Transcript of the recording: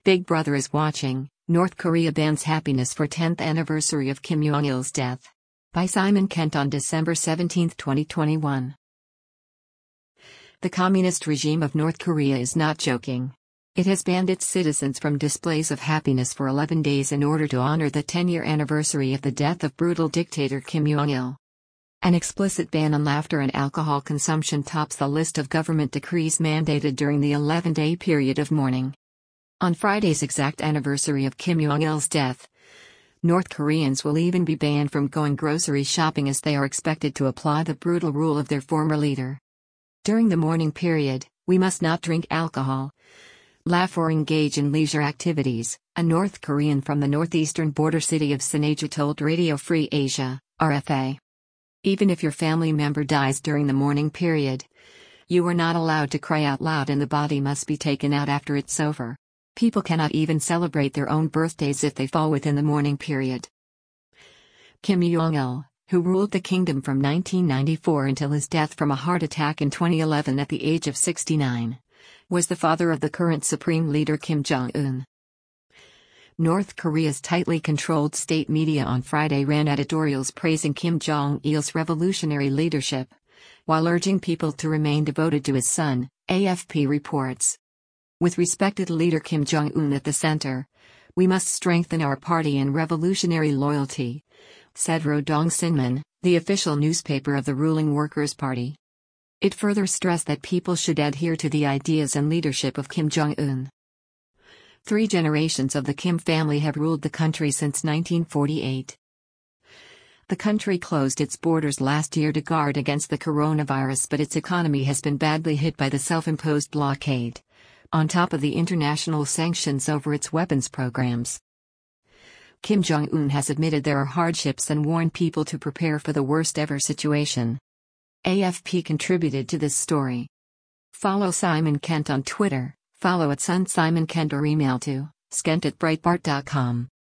Big Brother is watching. North Korea bans happiness for 10th anniversary of Kim Jong-il's death. By Simon Kent on December 17, 2021. The communist regime of North Korea is not joking. It has banned its citizens from displays of happiness for 11 days in order to honor the 10-year anniversary of the death of brutal dictator Kim Jong-il. An explicit ban on laughter and alcohol consumption tops the list of government decrees mandated during the 11-day period of mourning. On Friday's exact anniversary of Kim Jong-il's death, North Koreans will even be banned from going grocery shopping as they are expected to apply the brutal rule of their former leader. During the mourning period, we must not drink alcohol, laugh or engage in leisure activities, a North Korean from the northeastern border city of Sinuiju told Radio Free Asia, RFA. Even if your family member dies during the mourning period, you are not allowed to cry out loud and the body must be taken out after it's over. People cannot even celebrate their own birthdays if they fall within the mourning period. Kim Jong-il, who ruled the kingdom from 1994 until his death from a heart attack in 2011 at the age of 69, was the father of the current supreme leader Kim Jong-un. North Korea's tightly controlled state media on Friday ran editorials praising Kim Jong-il's revolutionary leadership, while urging people to remain devoted to his son, AFP reports. With respected leader Kim Jong-un at the center, we must strengthen our party and revolutionary loyalty, said Rodong Sinmun, the official newspaper of the ruling Workers' Party. It further stressed that people should adhere to the ideas and leadership of Kim Jong-un. 3 generations of the Kim family have ruled the country since 1948. The country closed its borders last year to guard against the coronavirus, but its economy has been badly hit by the self-imposed blockade, on top of the international sanctions over its weapons programs. Kim Jong-un has admitted there are hardships and warned people to prepare for the worst-ever situation. AFP contributed to this story. Follow Simon Kent on Twitter, follow @SunSimonKent or email to skent@breitbart.com.